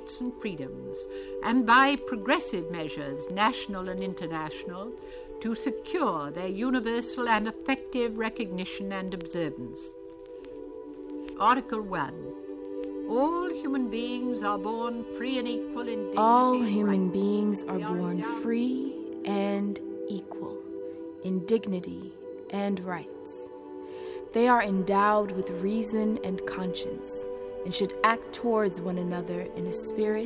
rights and freedoms, and by progressive measures, national and international, to secure their universal and effective recognition and observance. Article 1. All human beings are born free and equal in dignity. All human beings are born free and equal in dignity and rights. They are endowed with reason and conscience and should act towards one another in a spirit